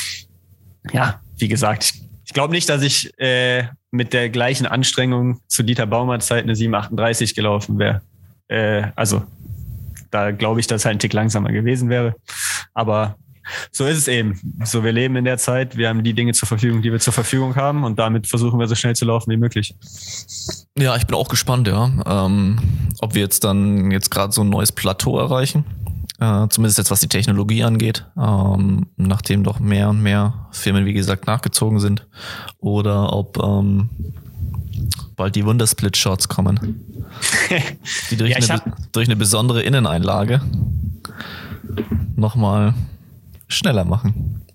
ja, wie gesagt, ich, ich glaube nicht, dass ich äh, mit der gleichen Anstrengung zu Dieter Baumanns Zeit eine sieben achtunddreißig gelaufen wäre. Äh, also da glaube ich, dass es halt ein Tick langsamer gewesen wäre. Aber so ist es eben. So, wir leben in der Zeit, wir haben die Dinge zur Verfügung, die wir zur Verfügung haben und damit versuchen wir so schnell zu laufen wie möglich. Ja, ich bin auch gespannt, ja. Ähm, ob wir jetzt dann jetzt gerade so ein neues Plateau erreichen. Äh, zumindest jetzt, was die Technologie angeht. Ähm, nachdem doch mehr und mehr Firmen, wie gesagt, nachgezogen sind. Oder ob ähm, bald die Wundersplit-Shots kommen. Die durch, ja, eine, durch eine besondere Inneneinlage nochmal schneller machen.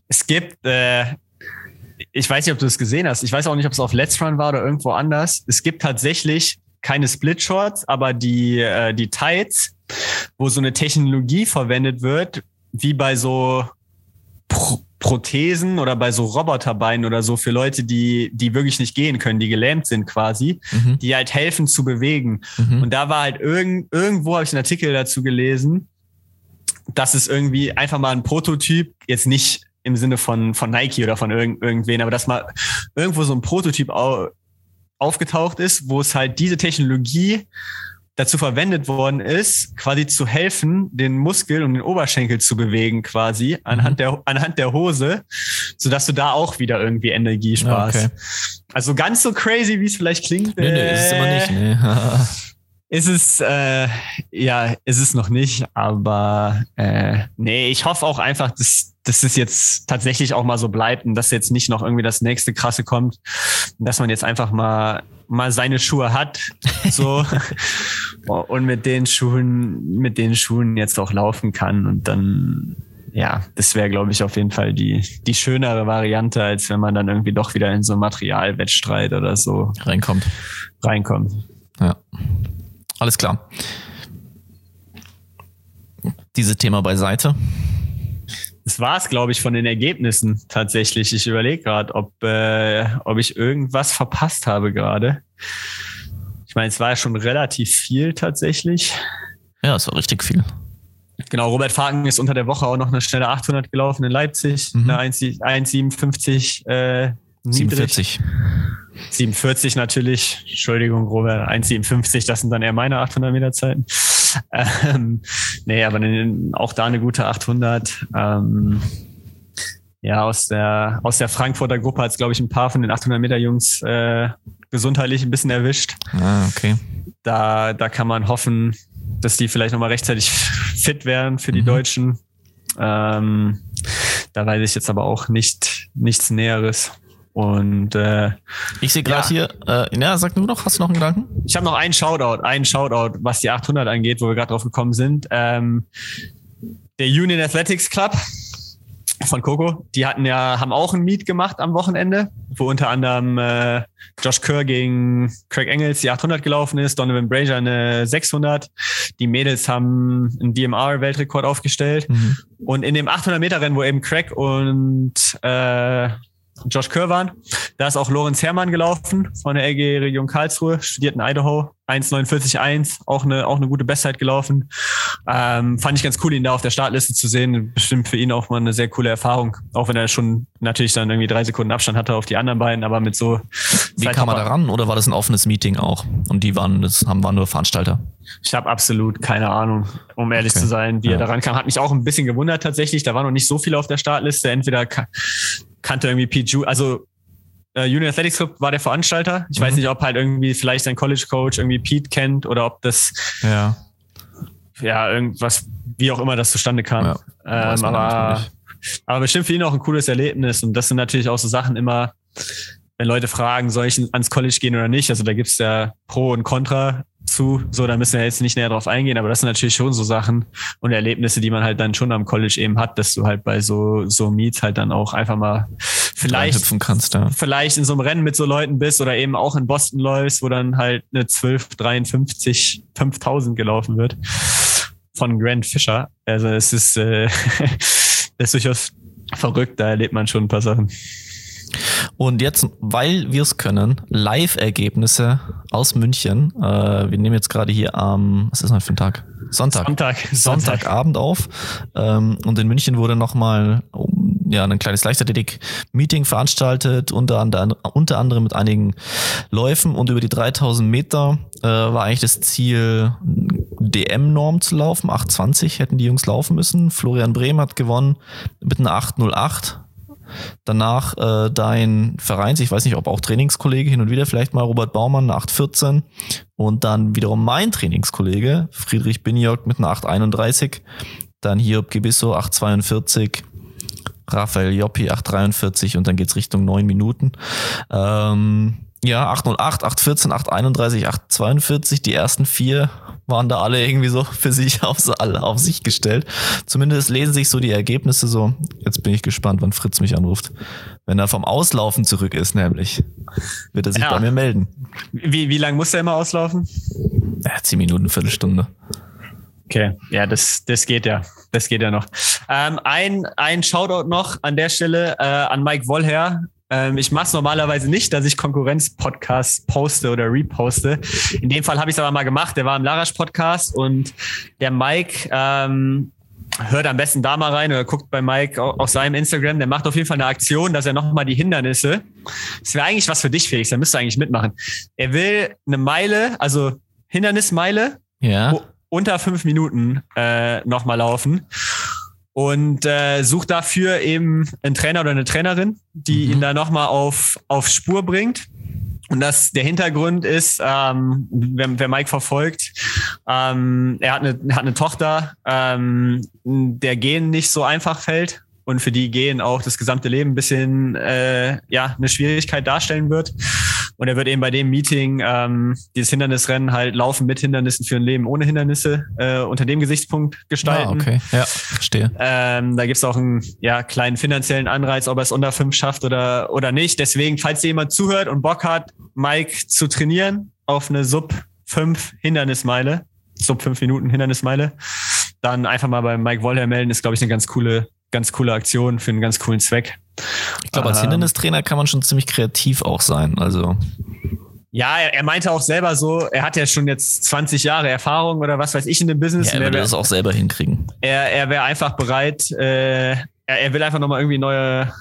es gibt, äh, ich weiß nicht, ob du es gesehen hast. Ich weiß auch nicht, ob es auf Let's Run war oder irgendwo anders. Es gibt tatsächlich keine Split Shorts, aber die, äh, die Tights, wo so eine Technologie verwendet wird, wie bei so Pro- Prothesen oder bei so Roboterbeinen oder so für Leute, die, die wirklich nicht gehen können, die gelähmt sind quasi, mhm. die halt helfen zu bewegen. Mhm. Und da war halt irgend, irgendwo habe ich einen Artikel dazu gelesen, dass es irgendwie einfach mal ein Prototyp, jetzt nicht im Sinne von, von Nike oder von irgend, irgendwen, aber dass mal irgendwo so ein Prototyp au, aufgetaucht ist, wo es halt diese Technologie dazu verwendet worden ist, quasi zu helfen, den Muskel und den Oberschenkel zu bewegen quasi anhand mhm. der anhand der Hose, sodass du da auch wieder irgendwie Energie sparst. Ja, okay. Also ganz so crazy, wie es vielleicht klingt. Nee, nee, ist es immer nicht. Nee. Ist es, äh, ja, ist es noch nicht, aber äh, nee, ich hoffe auch einfach, dass, dass es jetzt tatsächlich auch mal so bleibt und dass jetzt nicht noch irgendwie das nächste Krasse kommt, dass man jetzt einfach mal mal seine Schuhe hat, so und mit den Schuhen, mit den Schuhen jetzt auch laufen kann und dann, ja, das wäre, glaube ich, auf jeden Fall die die schönere Variante, als wenn man dann irgendwie doch wieder in so einen Materialwettstreit oder so reinkommt. Reinkommt. Ja. Alles klar. Dieses Thema beiseite. Das war es, glaube ich, von den Ergebnissen tatsächlich. Ich überlege gerade, ob, äh, ob ich irgendwas verpasst habe gerade. Ich meine, es war ja schon relativ viel tatsächlich. Ja, es war richtig viel. Genau, Robert Faken ist unter der Woche auch noch eine schnelle achthundert gelaufen in Leipzig. Mhm. Eine eins Komma siebenundfünfzig äh, siebenundvierzig. siebenundvierzig natürlich. Entschuldigung, Robert. eins Komma siebenundfünfzig, das sind dann eher meine achthundert Meter Zeiten. Ähm, nee, aber auch da eine gute achthundert. Ähm, ja, aus der, aus der Frankfurter Gruppe hat es, glaube ich, ein paar von den achthundert Meter Jungs äh, gesundheitlich ein bisschen erwischt. Ah, okay. Da, da kann man hoffen, dass die vielleicht nochmal rechtzeitig fit werden für die mhm. Deutschen. Ähm, da weiß ich jetzt aber auch nicht, nichts Näheres. Und äh, ich sehe gerade ja. hier, äh, ja, sag du noch, hast du noch einen Gedanken? Ich habe noch einen Shoutout, einen Shoutout, was die achthundert angeht, wo wir gerade drauf gekommen sind. Ähm, der Union Athletics Club von Coco, die hatten ja, haben auch ein Meet gemacht am Wochenende, wo unter anderem äh, Josh Kerr gegen Craig Engels die achthundert gelaufen ist, Donovan Brazier eine sechshundert. Die Mädels haben einen D M R-Weltrekord aufgestellt. Mhm. Und in dem achthundert Meter Rennen, wo eben Craig und äh, Josh Kerr waren. Da ist auch Lorenz Herrmann gelaufen von der L G Region Karlsruhe, studiert in Idaho, eins neunundvierzig eins, auch eine, auch eine gute Bestzeit gelaufen. Ähm, fand ich ganz cool, ihn da auf der Startliste zu sehen. Bestimmt für ihn auch mal eine sehr coole Erfahrung, auch wenn er schon natürlich dann irgendwie drei Sekunden Abstand hatte auf die anderen beiden, aber mit so... Wie kam er da ran oder war das ein offenes Meeting auch? Und die waren, das haben, waren nur Veranstalter? Ich habe absolut keine Ahnung, um ehrlich okay. zu sein, wie ja. er da rankam. Hat mich auch ein bisschen gewundert tatsächlich, da waren noch nicht so viele auf der Startliste, entweder... kannte irgendwie Pete Ju, also äh, Union Athletics Club war der Veranstalter. Ich mhm. weiß nicht, ob halt irgendwie vielleicht sein College Coach irgendwie Pete kennt oder ob das ja, ja irgendwas, wie auch immer das zustande kam. Ja, ähm, aber, aber bestimmt für ihn auch ein cooles Erlebnis und das sind natürlich auch so Sachen immer, wenn Leute fragen, soll ich ans College gehen oder nicht, also da gibt's ja Pro und Contra zu, so, da müssen wir jetzt nicht näher drauf eingehen, aber das sind natürlich schon so Sachen und Erlebnisse, die man halt dann schon am College eben hat, dass du halt bei so, so Meets halt dann auch einfach mal vielleicht, kannst, ja. vielleicht in so einem Rennen mit so Leuten bist oder eben auch in Boston läufst, wo dann halt eine zwölf dreiundfünfzig fünftausend gelaufen wird von Grant Fisher. Also es ist, äh, das ist durchaus verrückt, da erlebt man schon ein paar Sachen. Und jetzt, weil wir es können, Live-Ergebnisse aus München. Äh, wir nehmen jetzt gerade hier am, was ist das für ein Tag? Sonntag. Sonntag. Sonntagabend auf. Ähm, und in München wurde nochmal ja, ein kleines Leichtathletik-Meeting veranstaltet, unter, anderem, unter anderem mit einigen Läufen. Und über die dreitausend Meter äh, war eigentlich das Ziel, D M-Norm zu laufen. acht zwanzig hätten die Jungs laufen müssen. Florian Brehm hat gewonnen mit einer acht null acht. Danach äh, dein Vereins, ich weiß nicht, ob auch Trainingskollege hin und wieder, vielleicht mal Robert Baumann, eine acht vierzehn. Und dann wiederum mein Trainingskollege, Friedrich Biniok mit einer acht einunddreißig. Dann Hiob Gebisso, acht zweiundvierzig. Raphael Joppi, acht dreiundvierzig. Und dann geht's Richtung neun Minuten. Ähm, ja, acht null acht, acht vierzehn, acht einunddreißig, acht zweiundvierzig. Die ersten vier waren da alle irgendwie so für sich auf, auf sich gestellt. Zumindest lesen sich so die Ergebnisse so. Jetzt bin ich gespannt, wann Fritz mich anruft. Wenn er vom Auslaufen zurück ist, nämlich, wird er sich ja bei mir melden. Wie, wie lange muss er immer auslaufen? Ja, zehn Minuten, Viertelstunde. Okay, ja, das, das geht ja. Das geht ja noch. Ähm, ein, ein Shoutout noch an der Stelle äh, an Mike Wollher. Ähm, ich mache es normalerweise nicht, dass ich Konkurrenz-Podcasts poste oder reposte. In dem Fall habe ich es aber mal gemacht. Der war im Larasch-Podcast und der Mike ähm, hört am besten da mal rein oder guckt bei Mike auf, auf seinem Instagram. Der macht auf jeden Fall eine Aktion, dass er nochmal die Hindernisse, das wäre eigentlich was für dich, Felix, da müsst ihr eigentlich mitmachen. Er will eine Meile, also Hindernismeile, ja, unter fünf Minuten äh, nochmal laufen. Und äh, sucht dafür eben einen Trainer oder eine Trainerin, die mhm. ihn da nochmal auf, auf Spur bringt. Und das, der Hintergrund ist, ähm, wer, wer Mike verfolgt, ähm, er hat eine, hat eine Tochter, ähm, der Gehen nicht so einfach fällt und für die Gehen auch das gesamte Leben ein bisschen äh, ja eine Schwierigkeit darstellen wird. Und er wird eben bei dem Meeting ähm, dieses Hindernisrennen halt Laufen mit Hindernissen für ein Leben ohne Hindernisse äh, unter dem Gesichtspunkt gestalten. Ah, okay, ja, verstehe. Ähm, da gibt's auch einen ja, kleinen finanziellen Anreiz, ob er es unter fünf schafft oder oder nicht. Deswegen, falls dir jemand zuhört und Bock hat, Mike zu trainieren auf eine Sub fünf Hindernismeile, Sub fünf Minuten Hindernismeile, dann einfach mal bei Mike Wollher melden. Ist, glaube ich, eine ganz coole, ganz coole Aktion für einen ganz coolen Zweck. Ich glaube, als ähm, Hindernistrainer kann man schon ziemlich kreativ auch sein. Also ja, er, er meinte auch selber so, er hat ja schon jetzt zwanzig Jahre Erfahrung oder was weiß ich in dem Business. Ja, er würde wär, das auch selber hinkriegen. Er, er wäre einfach bereit, äh, er, er will einfach nochmal irgendwie neue,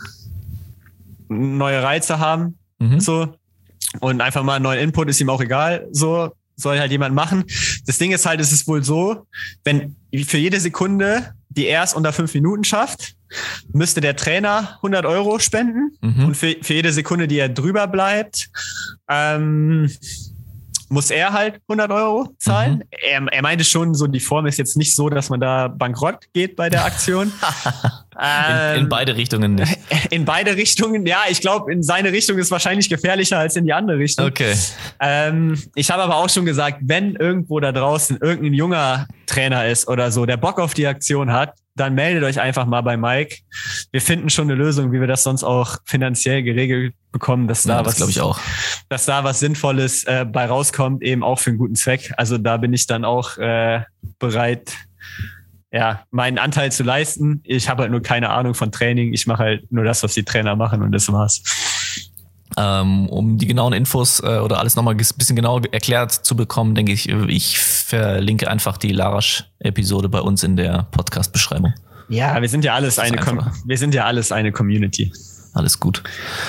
neue Reize haben. Mhm. So. Und einfach mal einen neuen Input, ist ihm auch egal. So soll halt jemand machen. Das Ding ist halt, es ist wohl so, wenn für jede Sekunde, die er es unter fünf Minuten schafft, müsste der Trainer hundert Euro spenden. Mhm. Und für, für jede Sekunde, die er drüber bleibt, ähm, muss er halt hundert Euro zahlen. Mhm. Er, er meinte schon, so die Form ist jetzt nicht so, dass man da bankrott geht bei der Aktion. ähm, in, in beide Richtungen nicht. In beide Richtungen, ja. Ich glaube, in seine Richtung ist wahrscheinlich gefährlicher als in die andere Richtung. Okay. Ähm, ich habe aber auch schon gesagt, wenn irgendwo da draußen irgendein junger Trainer ist oder so, der Bock auf die Aktion hat, dann meldet euch einfach mal bei Mike. Wir finden schon eine Lösung, wie wir das sonst auch finanziell geregelt bekommen, dass da ja, das was, glaube ich auch, dass da was Sinnvolles äh, bei rauskommt, eben auch für einen guten Zweck. Also da bin ich dann auch äh, bereit, ja, meinen Anteil zu leisten. Ich habe halt nur keine Ahnung von Training. Ich mache halt nur das, was die Trainer machen und das war's. Ähm, um die genauen Infos äh, oder alles nochmal ein bisschen genau erklärt zu bekommen, denke ich, ich verlinke einfach die Larasch-Episode bei uns in der Podcast-Beschreibung. Ja, wir sind ja alles eine Com- wir sind ja alles eine Community. Alles gut.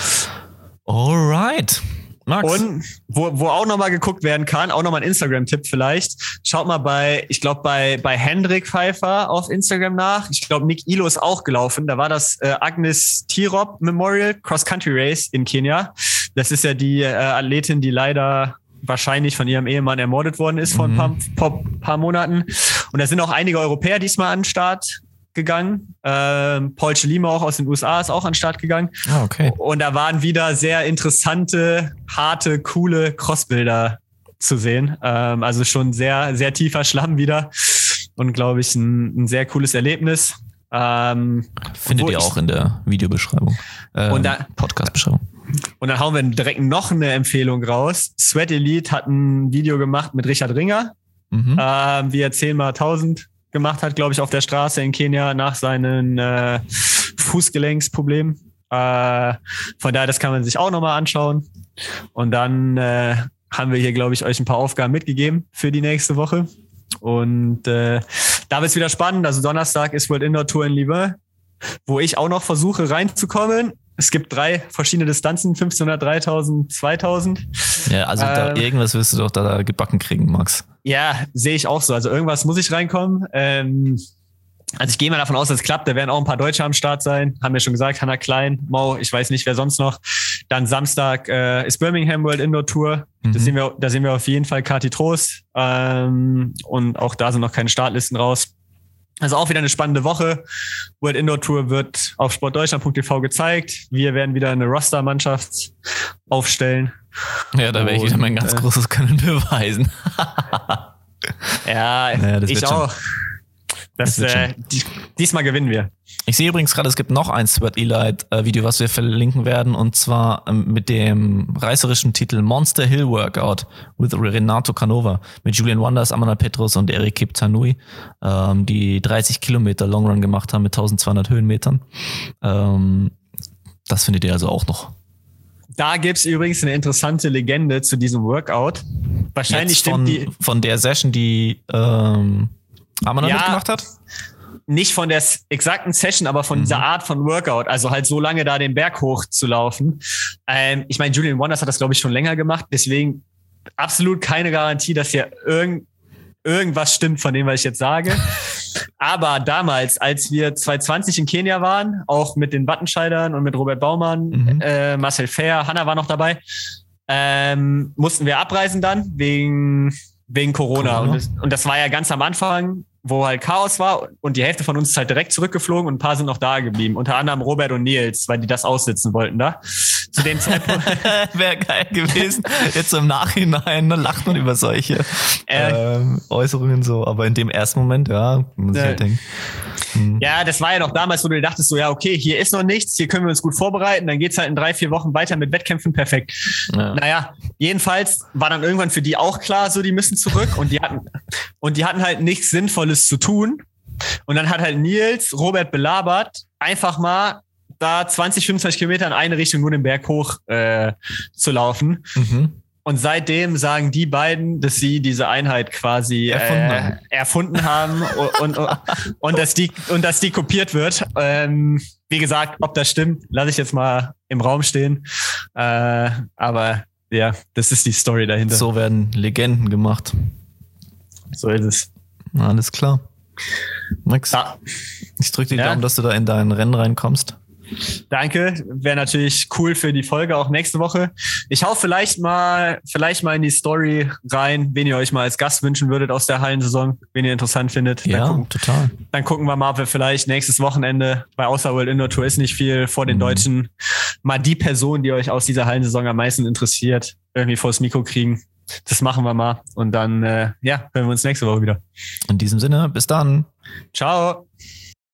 Alright. Max. Und wo, wo auch nochmal geguckt werden kann, auch nochmal ein Instagram-Tipp vielleicht. Schaut mal bei, ich glaube, bei, bei Hendrik Pfeiffer auf Instagram nach. Ich glaube, Nick Ilo ist auch gelaufen. Da war das äh, Agnes Tirop Memorial Cross-Country Race in Kenia. Das ist ja die äh, Athletin, die leider wahrscheinlich von ihrem Ehemann ermordet worden ist vor mhm. ein paar, paar, paar Monaten. Und da sind auch einige Europäer diesmal an den Start gegangen. Ähm, Paul Chelimo auch aus den U S A ist auch an den Start gegangen. Ah, okay. Und da waren wieder sehr interessante, harte, coole Crossbilder zu sehen. Ähm, also schon sehr, sehr tiefer Schlamm wieder. Und glaube ich, ein, ein sehr cooles Erlebnis. Ähm, Findet ihr auch in der Videobeschreibung. Äh, und da, Podcast-Beschreibung. Und dann hauen wir direkt noch eine Empfehlung raus. Sweat Elite hat ein Video gemacht mit Richard Ringer, mhm. ähm, wie er zehn mal tausend gemacht hat, glaube ich, auf der Straße in Kenia nach seinen äh, Fußgelenksproblemen. Äh, von daher, das kann man sich auch nochmal anschauen. Und dann äh, haben wir hier, glaube ich, euch ein paar Aufgaben mitgegeben für die nächste Woche. Und äh, da wird es wieder spannend. Also Donnerstag ist World Indoor Tour in Liebe, wo ich auch noch versuche reinzukommen. Es gibt drei verschiedene Distanzen, fünfzehnhundert, dreitausend, zweitausend. Ja, also ähm, da irgendwas wirst du doch da gebacken kriegen, Max. Ja, sehe ich auch so. Also irgendwas muss ich reinkommen. Ähm, also ich gehe mal davon aus, dass es klappt. Da werden auch ein paar Deutsche am Start sein. Haben wir schon gesagt, Hannah Klein, Mau, ich weiß nicht, wer sonst noch. Dann Samstag äh, ist Birmingham World Indoor Tour. Mhm. Da sehen wir, da sehen wir auf jeden Fall Kati Trost. Ähm, und auch da sind noch keine Startlisten raus. Also auch wieder eine spannende Woche. World Indoor Tour wird auf sportdeutschland punkt t v gezeigt. Wir werden wieder eine Roster-Mannschaft aufstellen. Ja, da werde ich wieder mein ganz äh, großes Können beweisen. Ja, naja, das ich wird schon. auch. Das, Das wird äh, die, diesmal gewinnen wir. Ich sehe übrigens gerade, es gibt noch ein Sweat Elite äh, Video, was wir verlinken werden, und zwar ähm, mit dem reißerischen Titel Monster Hill Workout with Renato Canova mit Julian Wonders, Amanda Petrus und Eric Kiptanui, ähm, die dreißig Kilometer Long Run gemacht haben mit zwölfhundert Höhenmetern. Ähm, das findet ihr also auch noch. Da gibt's übrigens eine interessante Legende zu diesem Workout. Wahrscheinlich Jetzt von, stimmt die von der Session, die ähm, Amanda Ja. mitgemacht hat? nicht von der s- exakten Session, aber von Mhm. dieser Art von Workout, also halt so lange da den Berg hoch zu laufen. Ähm, ich meine, Julian Wonders hat das, glaube ich, schon länger gemacht, deswegen absolut keine Garantie, dass hier irgend, irgendwas stimmt von dem, was ich jetzt sage. Aber damals, als wir zwanzig zwanzig in Kenia waren, auch mit den Wattenscheidern und mit Robert Baumann, Mhm. äh, Marcel Fehr, Hanna war noch dabei, ähm, mussten wir abreisen dann wegen, wegen Corona. Corona. Und, das, und das war ja ganz am Anfang, wo halt Chaos war, und die Hälfte von uns ist halt direkt zurückgeflogen und ein paar sind noch da geblieben. Unter anderem Robert und Nils, weil die das aussitzen wollten da. Zu dem Zeitpunkt. Wäre geil gewesen. Jetzt so im Nachhinein ne, lacht man über solche Äh. ähm, Äußerungen so, aber in dem ersten Moment, ja, muss ich Ja. halt denken. Hm. Ja, das war ja noch damals, wo du dir dachtest, so, ja, okay, hier ist noch nichts, hier können wir uns gut vorbereiten, dann geht's halt in drei, vier Wochen weiter mit Wettkämpfen, perfekt. Ja. Naja, jedenfalls war dann irgendwann für die auch klar, so, die müssen zurück, und die hatten, und die hatten halt nichts Sinnvolles zu tun. Und dann hat halt Nils Robert belabert, einfach mal da zwanzig, fünfundzwanzig Kilometer in eine Richtung nur den Berg hoch äh, zu laufen. Mhm. Und seitdem sagen die beiden, dass sie diese Einheit quasi Erfunden äh, haben. erfunden haben und, und, und, dass die, und dass die kopiert wird. Ähm, wie gesagt, ob das stimmt, lasse ich jetzt mal im Raum stehen. Äh, aber ja, das ist die Story dahinter. So werden Legenden gemacht. So ist es. Alles klar. Max, Ja, ich drücke die Ja. Daumen, dass du da in dein Rennen reinkommst. danke. Wäre natürlich cool für die Folge auch nächste Woche. Ich hau vielleicht mal, vielleicht mal in die Story rein, wen ihr euch mal als Gast wünschen würdet aus der Hallensaison, wen ihr interessant findet. Dann Ja, gucken, total. Dann gucken wir mal, ob wir vielleicht nächstes Wochenende, bei außer World Indoor Tour ist nicht viel, vor den Mhm. Deutschen mal die Person, die euch aus dieser Hallensaison am meisten interessiert, irgendwie vors Mikro kriegen. Das machen wir mal. Und dann, äh, ja, hören wir uns nächste Woche wieder. In diesem Sinne, bis dann. Ciao.